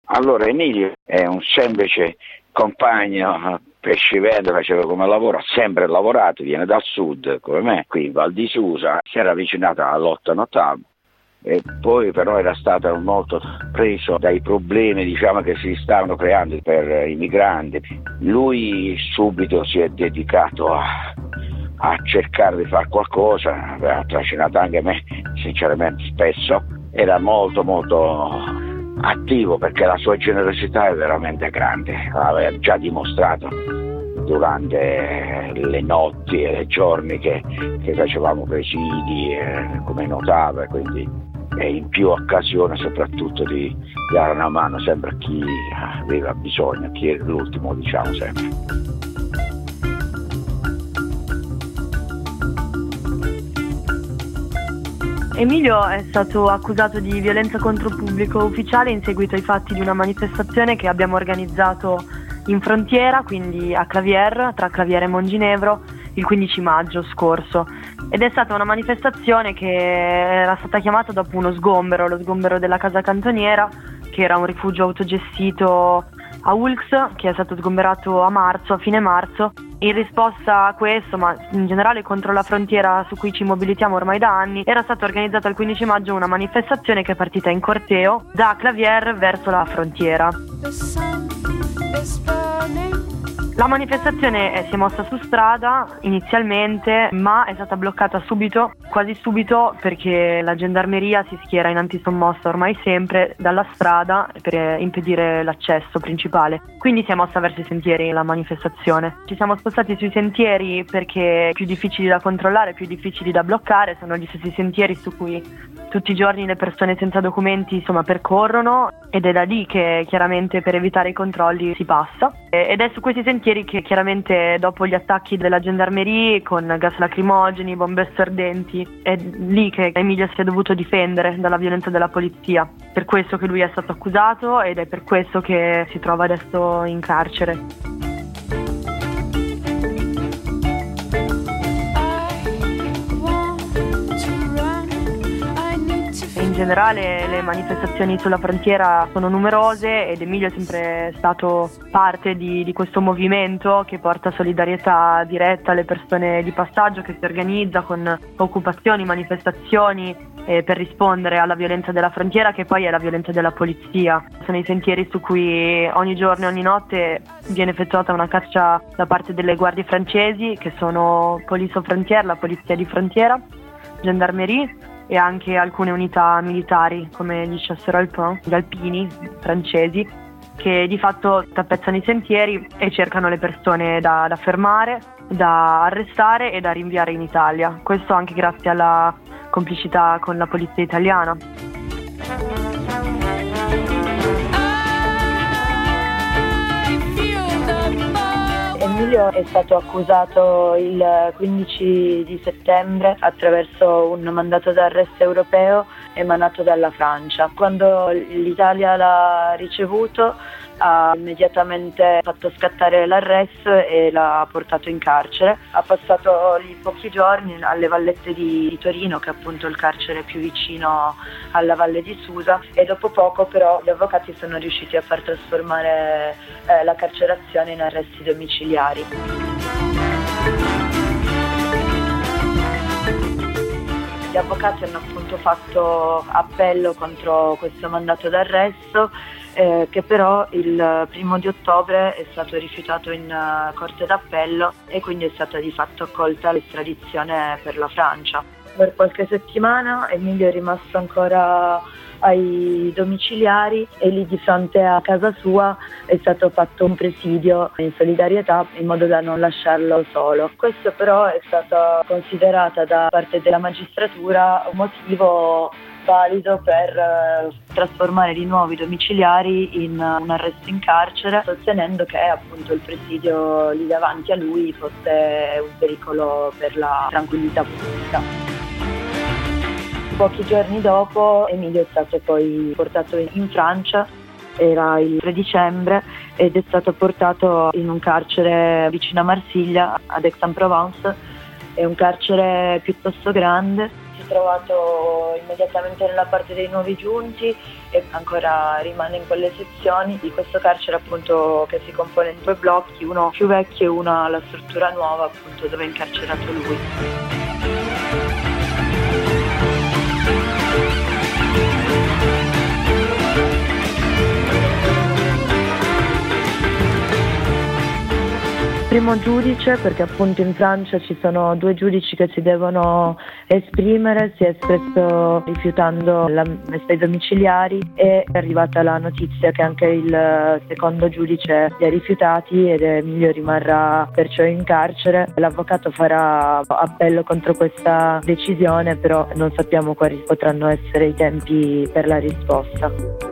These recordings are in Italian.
Allora, Emilio è un semplice compagno pescivendolo, faceva come lavoro, ha sempre lavorato, viene dal sud come me, qui in Val di Susa, si era avvicinato all'8 Nottavo e poi però era stato molto preso dai problemi, diciamo, che si stavano creando per i migranti. Lui subito si è dedicato a cercare di fare qualcosa, aveva trascinato anche me sinceramente spesso, era molto attivo perché la sua generosità è veramente grande, l'aveva già dimostrato durante le notti e i giorni che facevamo presidi, come notava, quindi in più occasioni soprattutto di dare una mano sempre a chi aveva bisogno, chi era l'ultimo, diciamo sempre. Emilio è stato accusato di violenza contro pubblico ufficiale in seguito ai fatti di una manifestazione che abbiamo organizzato in frontiera, quindi a Clavier, tra Clavier e Monginevro, il 15 maggio scorso. Ed è stata una manifestazione che era stata chiamata dopo lo sgombero della casa cantoniera, che era un rifugio autogestito a Ulx, che è stato sgomberato a fine marzo. In risposta a questo, ma in generale contro la frontiera su cui ci mobilitiamo ormai da anni, era stata organizzata il 15 maggio una manifestazione che è partita in corteo da Clavier verso la frontiera. La manifestazione si è mossa su strada inizialmente, ma è stata bloccata quasi subito, perché la gendarmeria si schiera in antisommossa ormai sempre dalla strada per impedire l'accesso principale. Quindi si è mossa verso i sentieri la manifestazione. Ci siamo spostati sui sentieri perché più difficili da controllare, più difficili da bloccare, sono gli stessi sentieri su cui tutti i giorni le persone senza documenti percorrono, ed è da lì che chiaramente per evitare i controlli si passa. Ed è su questi sentieri che chiaramente dopo gli attacchi della gendarmeria con gas lacrimogeni, bombe stordenti, è lì che Emilio si è dovuto difendere dalla violenza della polizia. Per questo che lui è stato accusato ed è per questo che si trova adesso in carcere. In generale le manifestazioni sulla frontiera sono numerose ed Emilio è sempre stato parte di questo movimento che porta solidarietà diretta alle persone di passaggio, che si organizza con occupazioni, manifestazioni per rispondere alla violenza della frontiera, che poi è la violenza della polizia. Sono i sentieri su cui ogni giorno e ogni notte viene effettuata una caccia da parte delle guardie francesi, che sono Police Frontière, la polizia di frontiera, gendarmerie e anche alcune unità militari come gli chasseurs alpins, gli alpini francesi, che di fatto tappezzano i sentieri e cercano le persone da fermare, da arrestare e da rinviare in Italia. Questo anche grazie alla complicità con la polizia italiana. Emilio è stato accusato il 15 di settembre attraverso un mandato d'arresto europeo emanato dalla Francia. Quando l'Italia l'ha ricevuto ha immediatamente fatto scattare l'arresto e l'ha portato in carcere. Ha passato lì pochi giorni alle Vallette di Torino, che è appunto il carcere più vicino alla Valle di Susa, e dopo poco però gli avvocati sono riusciti a far trasformare la carcerazione in arresti domiciliari. Gli avvocati hanno appunto fatto appello contro questo mandato d'arresto, che però il 1 di ottobre è stato rifiutato in corte d'appello e quindi è stata di fatto accolta l'estradizione per la Francia. Per qualche settimana Emilio è rimasto ancora ai domiciliari e lì di fronte a casa sua è stato fatto un presidio in solidarietà in modo da non lasciarlo solo. Questo però è stato considerato da parte della magistratura un motivo valido per trasformare di nuovo i domiciliari in un arresto in carcere, sostenendo che appunto il presidio lì davanti a lui fosse un pericolo per la tranquillità pubblica. Pochi giorni dopo Emilio è stato poi portato in Francia, era il 3 dicembre, ed è stato portato in un carcere vicino a Marsiglia, ad Aix-en-Provence. È un carcere piuttosto grande si è trovato immediatamente nella parte dei nuovi giunti e ancora rimane in quelle sezioni di questo carcere appunto che si compone in 2 blocchi, uno più vecchio e uno la struttura nuova appunto dove è incarcerato lui. Primo giudice, perché appunto in Francia ci sono 2 giudici che si devono esprimere, si è espresso rifiutando le 6 domiciliari e è arrivata la notizia che anche il secondo giudice li ha rifiutati ed Emilio rimarrà perciò in carcere. L'avvocato farà appello contro questa decisione, però non sappiamo quali potranno essere i tempi per la risposta.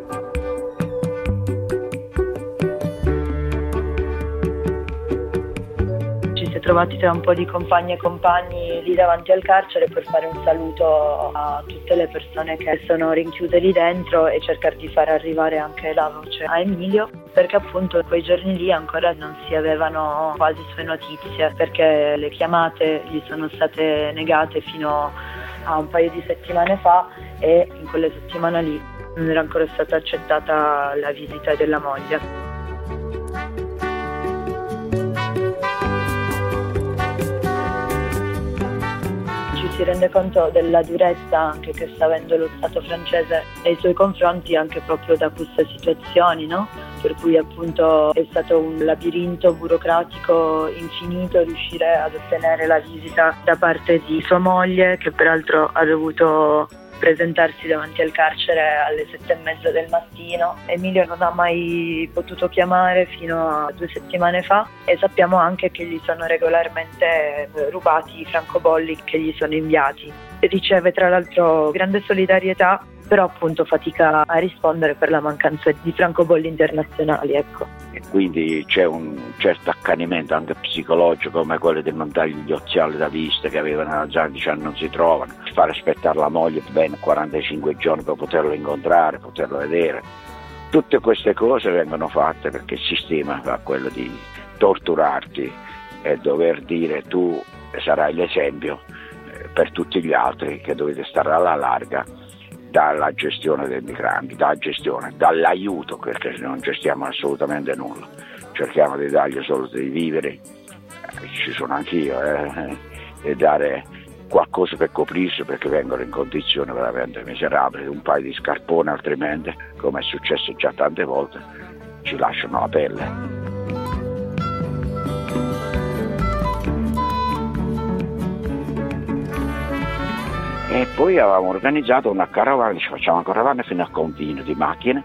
Trovati tra un po' di compagne e compagni lì davanti al carcere per fare un saluto a tutte le persone che sono rinchiuse lì dentro e cercare di far arrivare anche la voce a Emilio, perché appunto quei giorni lì ancora non si avevano quasi sue notizie, perché le chiamate gli sono state negate fino a un paio di settimane fa e in quelle settimane lì non era ancora stata accettata la visita della moglie. Si rende conto della durezza anche che sta avendo lo Stato francese nei suoi confronti anche proprio da queste situazioni, no? Per cui appunto è stato un labirinto burocratico infinito riuscire ad ottenere la visita da parte di sua moglie, che peraltro ha dovuto presentarsi davanti al carcere alle 7:30 del mattino. Emilio non ha mai potuto chiamare fino a 2 settimane fa e sappiamo anche che gli sono regolarmente rubati i francobolli che gli sono inviati. Riceve tra l'altro grande solidarietà, però appunto fatica a rispondere per la mancanza di francobolli internazionali, ecco. E quindi c'è un certo accanimento anche psicologico, come quello di non dargli gli occhiali da vista che avevano già 10 anni, non si trovano, fare aspettare la moglie ben 45 giorni per poterlo incontrare, poterlo vedere. Tutte queste cose vengono fatte perché il sistema fa quello di torturarti e dover dire tu sarai l'esempio per tutti gli altri che dovete stare alla larga dalla gestione dei migranti, dall'aiuto, perché non gestiamo assolutamente nulla, cerchiamo di dargli solo dei viveri, ci sono anch'io, e dare qualcosa per coprirsi, perché vengono in condizioni veramente miserabili, un paio di scarponi, altrimenti, come è successo già tante volte, ci lasciano la pelle. E poi avevamo organizzato una carovana, ci facciamo una carovana fino a Confine di macchine,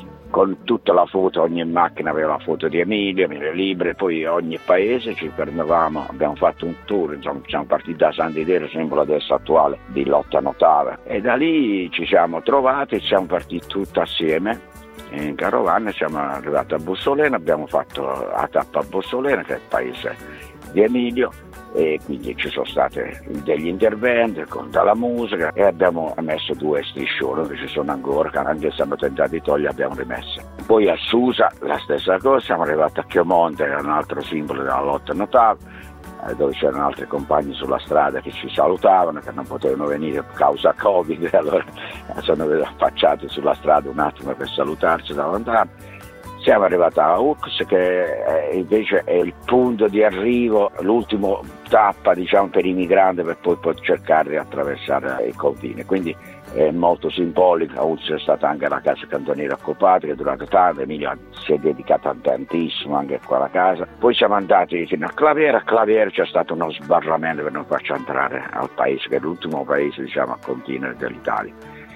con tutta la foto, ogni macchina aveva la foto di Emilio Libre, poi ogni paese ci fermavamo, abbiamo fatto un tour, insomma siamo partiti da Sant'Idero, simbolo adesso attuale di Lotta Notava, e da lì ci siamo trovati, siamo partiti tutti assieme in carovana, siamo arrivati a Bussolena, abbiamo fatto la tappa a Bussolena, che è il paese di Emilio, e quindi ci sono stati degli interventi con dalla musica e abbiamo messo 2 striscioni che ci sono ancora, che anche se hanno tentato di togliere abbiamo rimesse. Poi a Susa la stessa cosa, siamo arrivati a Chiomonte, che è un altro simbolo della Lotta Notava, dove c'erano altri compagni sulla strada che ci salutavano, che non potevano venire a causa Covid, allora sono affacciati sulla strada un attimo per salutarci da lontano. Siamo arrivati a Ux, che invece è il punto di arrivo, l'ultima tappa diciamo per i migranti, per poi poter cercare di attraversare il confine. Quindi è molto simbolica. A Ux è stata anche la casa cantoniera occupata, che è durata tanto, Emilio si è dedicata tantissimo anche a quella casa. Poi siamo andati fino a Claviere c'è stato uno sbarramento per non farci entrare al paese, che è l'ultimo paese diciamo a confine dell'Italia.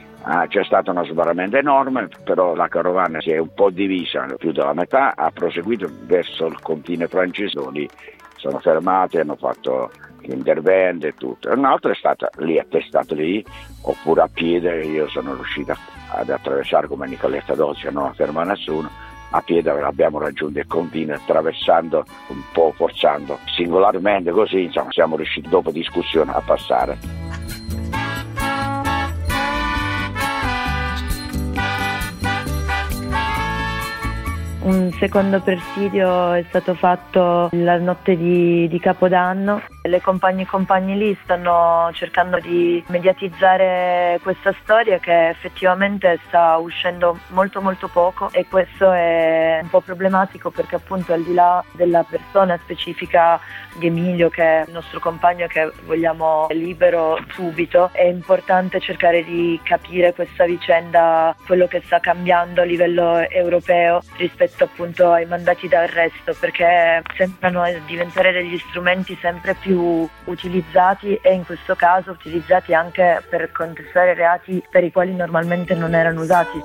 C'è stato uno sbarramento enorme, però la carovana si è un po' divisa, più della metà ha proseguito verso il confine francese, lì sono fermati, hanno fatto l'intervento e tutto. Un altro è stato lì, attestato lì, oppure a piede. Io sono riuscito ad attraversare come Nicoletta Dozzi, non ferma nessuno, a piede abbiamo raggiunto il confine attraversando un po', forzando singolarmente, così insomma siamo riusciti dopo discussione a passare. Un secondo presidio è stato fatto la notte di Capodanno, Le compagne e compagni lì stanno cercando di mediatizzare questa storia che effettivamente sta uscendo molto molto poco, e questo è un po' problematico perché appunto al di là della persona specifica di Emilio, che è il nostro compagno che vogliamo libero subito, è importante cercare di capire questa vicenda, quello che sta cambiando a livello europeo rispetto appunto ai mandati d'arresto, perché sembrano diventare degli strumenti sempre più utilizzati, e in questo caso utilizzati anche per contestare reati per i quali normalmente non erano usati.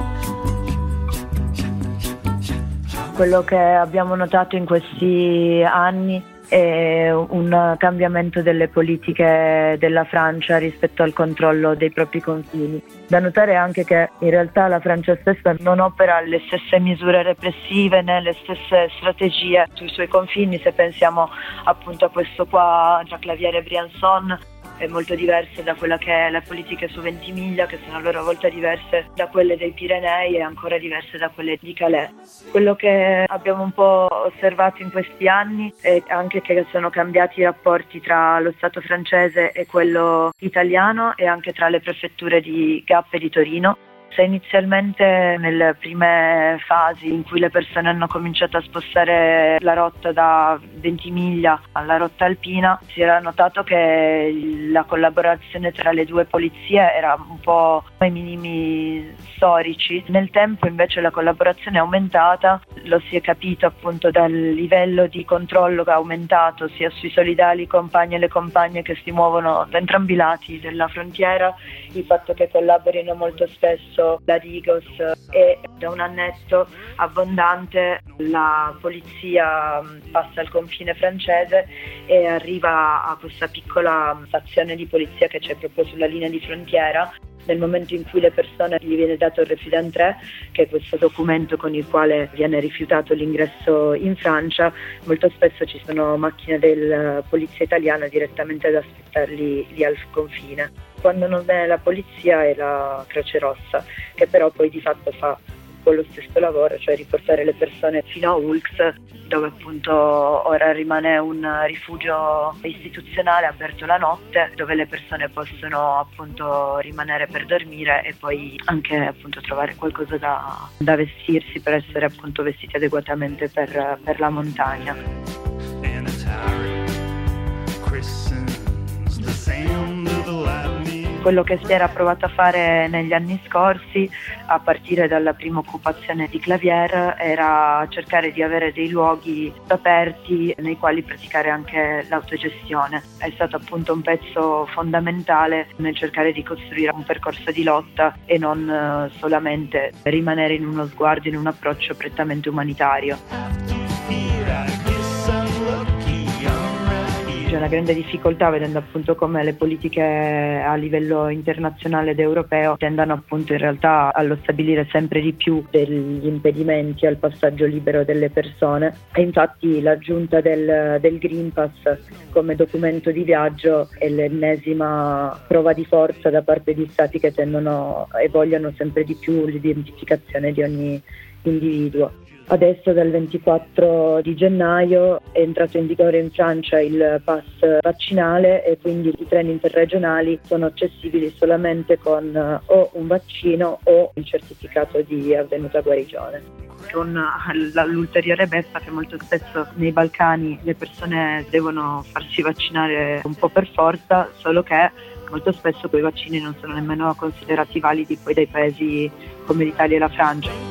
Quello che abbiamo notato in questi anni è un cambiamento delle politiche della Francia rispetto al controllo dei propri confini. Da notare anche che in realtà la Francia stessa non opera le stesse misure repressive né le stesse strategie sui suoi confini. Se pensiamo appunto a questo qua tra Clavière e Briançon, è molto diverse da quella che è le politiche su Ventimiglia, che sono a loro volta diverse da quelle dei Pirenei e ancora diverse da quelle di Calais. Quello che abbiamo un po' osservato in questi anni è anche che sono cambiati i rapporti tra lo Stato francese e quello italiano, e anche tra le prefetture di Gap e di Torino. Se inizialmente nelle prime fasi in cui le persone hanno cominciato a spostare la rotta da Ventimiglia alla rotta alpina, si era notato che la collaborazione tra le due polizie era un po' ai minimi storici. Nel tempo invece la collaborazione è aumentata, lo si è capito appunto dal livello di controllo che è aumentato sia sui solidali compagni e le compagne che si muovono da entrambi i lati della frontiera, il fatto che collaborino molto spesso la Digos, e da un annetto abbondante la polizia passa il confine francese e arriva a questa piccola stazione di polizia che c'è proprio sulla linea di frontiera. Nel momento in cui le persone gli viene dato il refus d'entrée, che è questo documento con il quale viene rifiutato l'ingresso in Francia, molto spesso ci sono macchine della polizia italiana direttamente ad aspettarli lì al confine. Quando non è la polizia è la Croce Rossa, che però poi di fatto fa con lo stesso lavoro, cioè riportare le persone fino a Oulx, dove appunto ora rimane un rifugio istituzionale aperto la notte, dove le persone possono appunto rimanere per dormire e poi anche appunto trovare qualcosa da vestirsi per essere appunto vestiti adeguatamente per la montagna. Quello che si era provato a fare negli anni scorsi, a partire dalla prima occupazione di Clavière, era cercare di avere dei luoghi aperti nei quali praticare anche l'autogestione. È stato appunto un pezzo fondamentale nel cercare di costruire un percorso di lotta e non solamente rimanere in uno sguardo, in un approccio prettamente umanitario. C'è una grande difficoltà vedendo appunto come le politiche a livello internazionale ed europeo tendano appunto in realtà allo stabilire sempre di più degli impedimenti al passaggio libero delle persone, e infatti l'aggiunta del Green Pass come documento di viaggio è l'ennesima prova di forza da parte di stati che tendono e vogliono sempre di più l'identificazione di ogni individuo. Adesso dal 24 di gennaio è entrato in vigore in Francia il pass vaccinale, e quindi i treni interregionali sono accessibili solamente con o un vaccino o il certificato di avvenuta guarigione. Con l'ulteriore beffa che molto spesso nei Balcani le persone devono farsi vaccinare un po' per forza, solo che molto spesso quei vaccini non sono nemmeno considerati validi poi dai paesi come l'Italia e la Francia.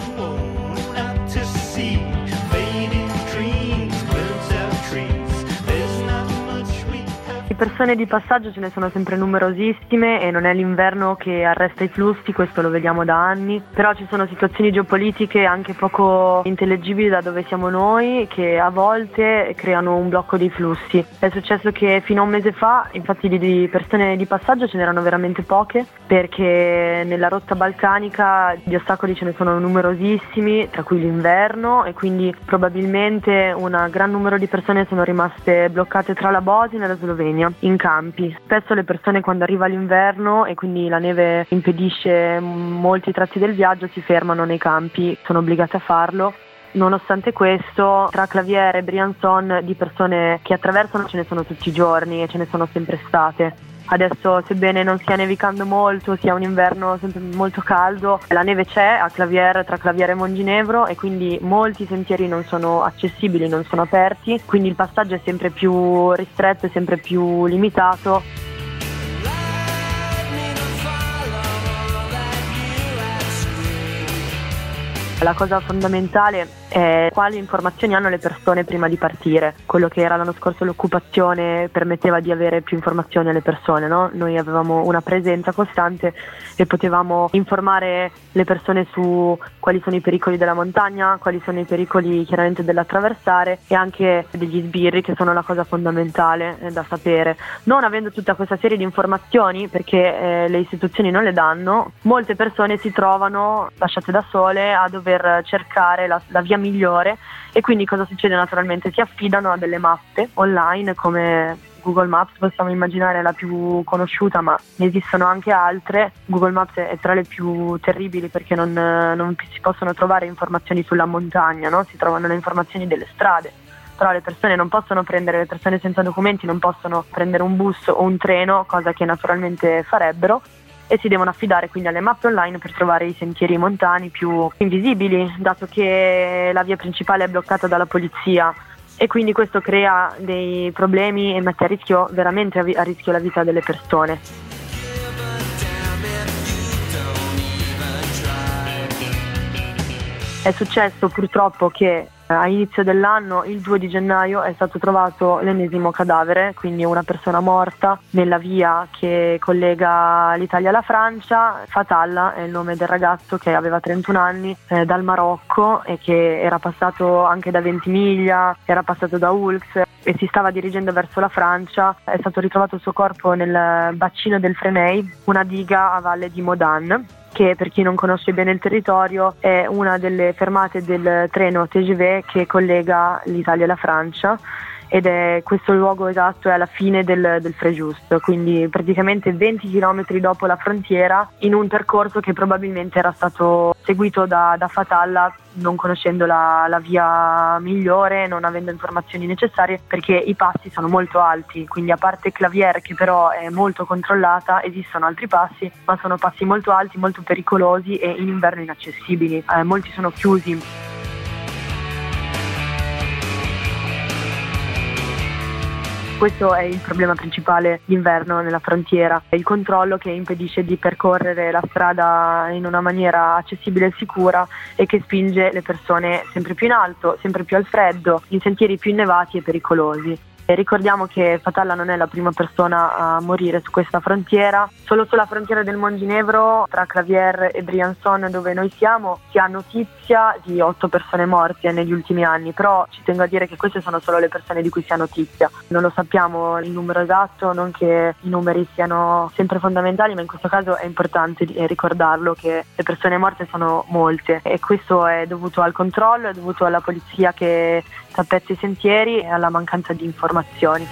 Persone di passaggio ce ne sono sempre numerosissime e non è l'inverno che arresta i flussi, questo lo vediamo da anni, però ci sono situazioni geopolitiche anche poco intellegibili da dove siamo noi che a volte creano un blocco dei flussi. È successo che fino a un mese fa infatti di persone di passaggio ce n'erano veramente poche, perché nella rotta balcanica gli ostacoli ce ne sono numerosissimi, tra cui l'inverno, e quindi probabilmente un gran numero di persone sono rimaste bloccate tra la Bosnia e la Slovenia in campi. Spesso le persone, quando arriva l'inverno e quindi la neve impedisce molti tratti del viaggio, si fermano nei campi, sono obbligate a farlo, Nonostante questo, tra Clavier e Briançon di persone che attraversano ce ne sono tutti i giorni e ce ne sono sempre state. Adesso, sebbene non stia nevicando molto, sia un inverno sempre molto caldo, la neve c'è a Clavier, tra Clavier e Monginevro, e quindi molti sentieri non sono accessibili, non sono aperti, quindi il passaggio è sempre più ristretto e sempre più limitato. La cosa fondamentale è quali informazioni hanno le persone prima di partire. Quello che era l'anno scorso l'occupazione permetteva di avere più informazioni alle persone, no? Noi avevamo una presenza costante e potevamo informare le persone su quali sono i pericoli della montagna, quali sono i pericoli chiaramente dell'attraversare e anche degli sbirri, che sono la cosa fondamentale da sapere. Non avendo tutta questa serie di informazioni, perché le istituzioni non le danno, molte persone si trovano lasciate da sole a dover cercare la via migliore, e quindi cosa succede? Naturalmente si affidano a delle mappe online come Google Maps, possiamo immaginare la più conosciuta, ma ne esistono anche altre. Google Maps è tra le più terribili perché non si possono trovare informazioni sulla montagna, no? Si trovano le informazioni delle strade, però le persone non possono prendere, le persone senza documenti non possono prendere un bus o un treno, cosa che naturalmente farebbero, e si devono affidare quindi alle mappe online per trovare i sentieri montani più invisibili, dato che la via principale è bloccata dalla polizia, e quindi questo crea dei problemi e mette a rischio, veramente a rischio, la vita delle persone. È successo purtroppo che a inizio dell'anno, il 2 di gennaio, è stato trovato l'ennesimo cadavere, quindi una persona morta nella via che collega l'Italia alla Francia. Fatalla è il nome del ragazzo, che aveva 31 anni, dal Marocco, e che era passato anche da Ventimiglia, era passato da Oulx e si stava dirigendo verso la Francia. È stato ritrovato il suo corpo nel bacino del Fresnay, una diga a valle di Modane, che per chi non conosce bene il territorio è una delle fermate del treno TGV che collega l'Italia e la Francia, ed è questo luogo esatto, è alla fine del Fréjus, quindi praticamente 20 km dopo la frontiera, in un percorso che probabilmente era stato seguito da Fatalla, non conoscendo la via migliore, non avendo informazioni necessarie, perché i passi sono molto alti, quindi a parte Clavier, che però è molto controllata, esistono altri passi, ma sono passi molto alti, molto pericolosi e in inverno inaccessibili, molti sono chiusi. Questo è il problema principale d'inverno nella frontiera, il controllo che impedisce di percorrere la strada in una maniera accessibile e sicura, e che spinge le persone sempre più in alto, sempre più al freddo, in sentieri più innevati e pericolosi. E ricordiamo che Fatalla non è la prima persona a morire su questa frontiera. Solo sulla frontiera del Monginevro, tra Clavier e Briançon, dove noi siamo, si ha notizia di 8 persone morte negli ultimi anni, però ci tengo a dire che queste sono solo le persone di cui si ha notizia. Non lo sappiamo il numero esatto, non che i numeri siano sempre fondamentali, ma in questo caso è importante ricordarlo, che le persone morte sono molte, e questo è dovuto al controllo, è dovuto alla polizia che tappezza i sentieri e alla mancanza di informazioni.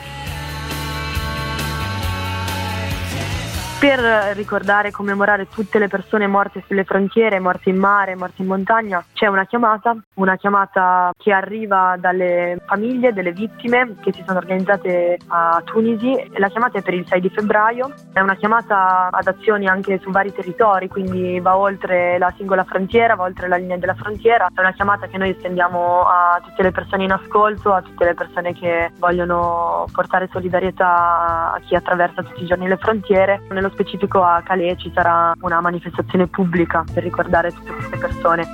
Per ricordare e commemorare tutte le persone morte sulle frontiere, morte in mare, morte in montagna, c'è una chiamata che arriva dalle famiglie delle vittime che si sono organizzate a Tunisi. La chiamata è per il 6 di febbraio, è una chiamata ad azioni anche su vari territori, quindi va oltre la singola frontiera, va oltre la linea della frontiera. È una chiamata che noi estendiamo a tutte le persone in ascolto, a tutte le persone che vogliono portare solidarietà a chi attraversa tutti i giorni le frontiere. Nello specifico a Calais ci sarà una manifestazione pubblica per ricordare tutte queste persone.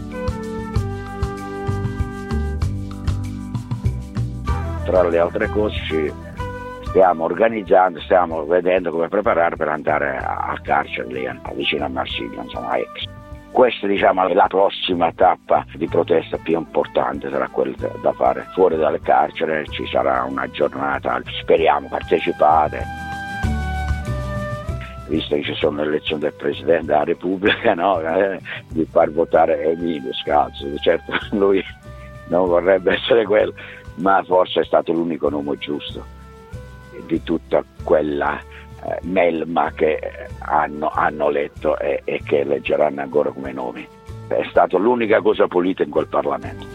Tra le altre cose ci stiamo organizzando, stiamo vedendo come preparare per andare al carcere lì vicino a Marsiglia, insomma, a Aix. Questa, diciamo, è la prossima tappa di protesta più importante, sarà quella da fare fuori dalle carcere. Ci sarà una giornata, speriamo partecipate, visto che ci sono le elezioni del Presidente della Repubblica, no? Di far votare Emilio Scalzo. Certo, lui non vorrebbe essere quello, ma forse è stato l'unico nome giusto di tutta quella melma che hanno letto e che leggeranno ancora come nomi. È stata l'unica cosa pulita in quel Parlamento.